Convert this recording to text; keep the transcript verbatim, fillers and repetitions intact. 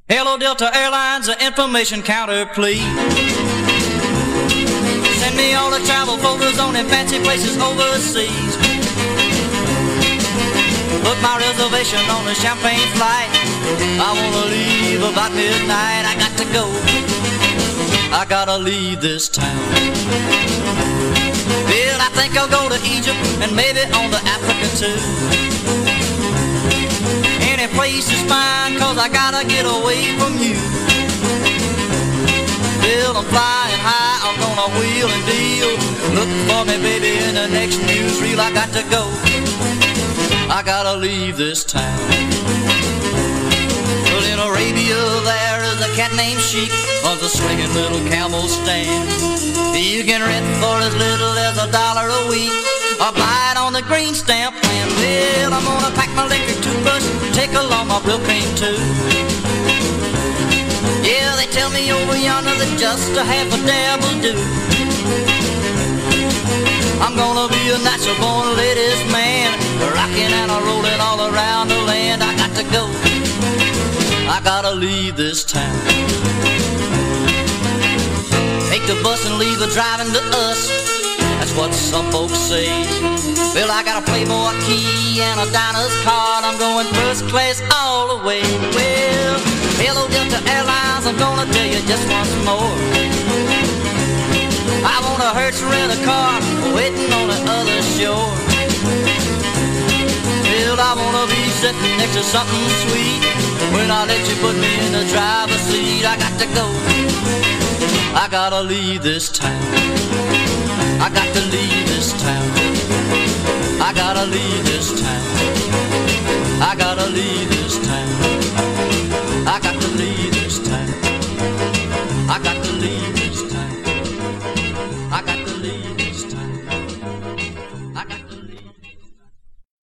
Hello Delta Airlines, the information counter, please. Send me all the travel folders on them fancy places overseas. Put my reservation on the Champagne flight. I wanna leave about midnight. I got to go, I gotta leave this town. Well, I think I'll go to Egypt and maybe on to Africa too. Any place is fine, cause I gotta get away from you. Well, I'm flying high, I'm gonna wheel and deal. Look for me, baby, in the next newsreel. I got to go, I gotta leave this town. Well, in Arabia there is a cat named Sheik, owns a swinging little camel stand. You can rent for as little as a dollar a week, or buy it on the green stamp plan. Well, I'm gonna pack my electric toothbrush, take along my real cream too. Yeah, they tell me over yonder that just a half a dab will do. I'm gonna be a natural born ladies man, rocking and a rolling all around the land. I got to go, I gotta leave this town. Take the bus and leave the driving to us, that's what some folks say. Well, I got a Playboy key and a Dinah's card, I'm going first class all the way. Well, hello Delta Airlines, I'm gonna tell you just once more. I want a Hertz rent a car, waiting on the other shore. Well, I wanna be sitting next to something sweet, when I let you put me in the driver's seat. I got to go, I gotta leave this town. I got to leave this town. I gotta leave this town. I gotta leave this town. I got to leave